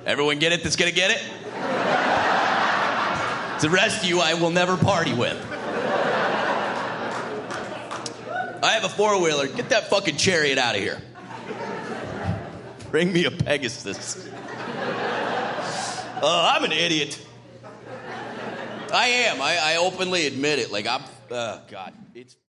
Everyone get it that's gonna get it? The rest of you I will never party with. I have a four-wheeler. Get that fucking Chariot out of here. Bring me a Pegasus. I'm an idiot. I am. I openly admit it. Like, God. It's...